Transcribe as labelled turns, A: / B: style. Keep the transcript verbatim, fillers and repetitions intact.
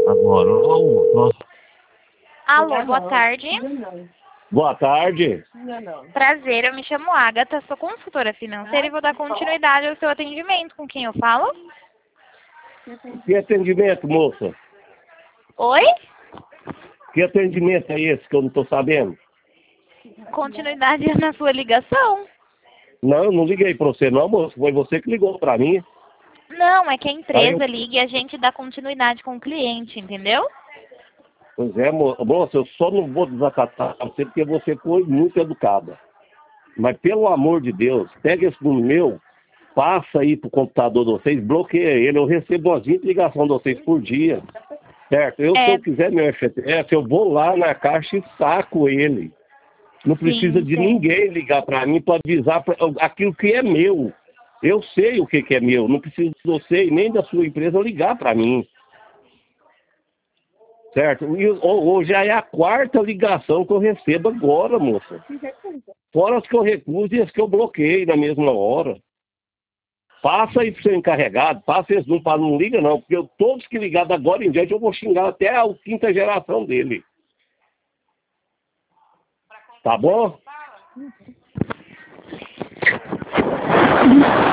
A: Agora, ó, ó.
B: Alô, boa tarde.
A: Boa tarde.
B: Prazer, eu me chamo Agatha, sou consultora financeira e vou dar continuidade ao seu atendimento. Com quem eu falo?
A: Que atendimento, moça?
B: Oi?
A: Que atendimento é esse que eu não tô sabendo?
B: Continuidade na sua ligação.
A: Não, eu não liguei pra você não, moça. Foi você que ligou pra mim.
B: Não, é que a
A: Aí eu...
B: empresa liga e a gente dá continuidade com o cliente, entendeu?
A: Pois é, mo- moça, eu só não vou desacatar você porque você foi muito educada. Mas pelo amor de Deus, pega esse número meu, passa aí pro computador de vocês, bloqueia ele. Eu recebo umas vinte ligações de vocês por dia. Certo? Eu, se
B: É,
A: eu quiser meu F G T S, eu vou lá na caixa e saco ele. Não precisa
B: sim,
A: de
B: sim.
A: ninguém ligar para mim para avisar pra, aquilo que é meu. Eu sei o que, que é meu. Não precisa de você e nem da sua empresa ligar para mim. Certo? E ho- hoje já é a quarta ligação que eu recebo agora, moça. Fora as que eu recuso e as que eu bloqueei na mesma hora. Passa aí pro seu encarregado, passa esse número para não liga não, porque eu, todos que ligaram agora em diante eu vou xingar até a quinta geração dele. Tá bom?